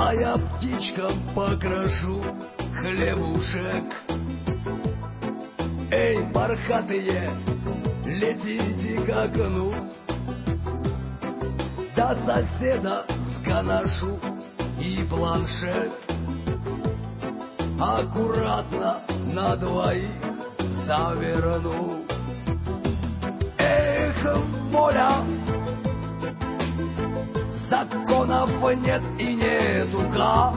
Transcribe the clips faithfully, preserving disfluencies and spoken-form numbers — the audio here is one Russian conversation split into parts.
А я птичкам покрашу хлебушек. Эй, бархатые, летите к окну, до соседа сканошу и планшет. Аккуратно на двоих заверну. Эх, воля, законов нет и нету-ка.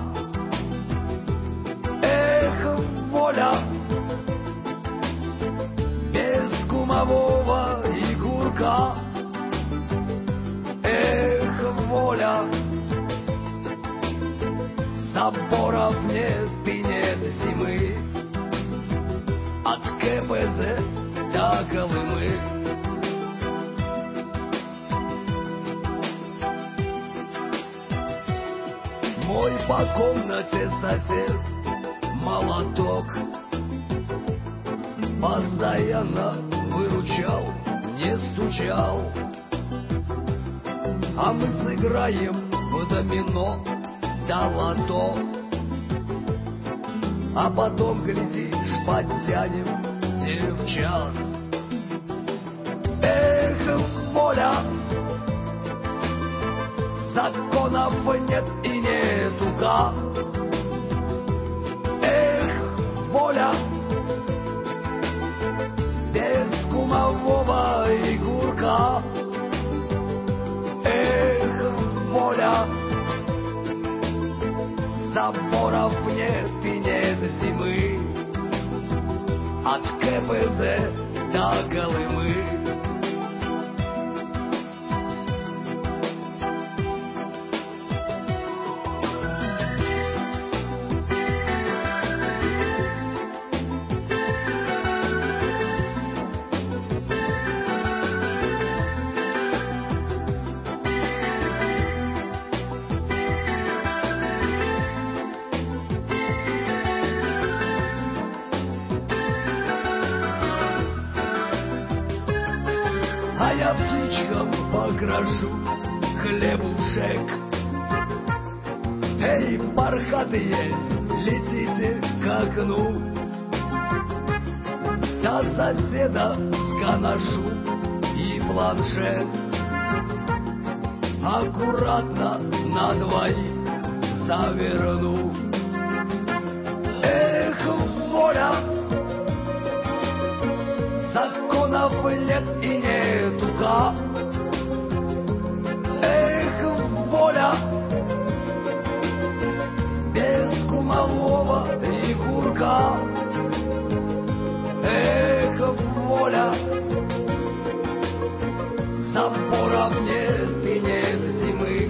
Эх, воля, без кумового игурка. Эх, воля, заборов нет и нет зимы, от КПЗ до Колымы. Мой по комнате сосед молоток постоянно выручал, не стучал. А мы сыграем в домино да лото, а потом, глядишь, подтянем девчат. Эх, воля, законов нет и нету-ка. Эх, воля, без кумового игурка. Эх, воля, заборов нет и нет зимы, от КПЗ до Колымы. А я птичкам покрашу хлебушек. Эй, бархатые, летите к окну, до соседа сканошу и планшет. Аккуратно на двоих заверну. Эх, воля, законов нет и нету-ка. Эх, воля, без кумового игурка. Эх, воля, заборов нет и нет зимы,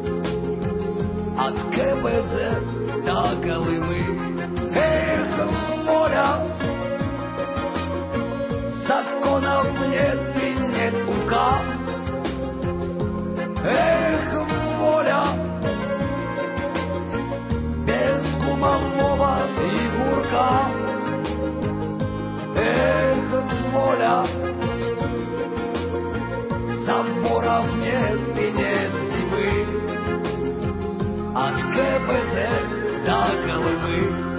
от КПЗ до Колымы. Эх, воля, законов нет и нет ука. Эх, воля, без кумового игурка. Эх, воля, заборов нет и нет зимы, от КПЗ до Колымы.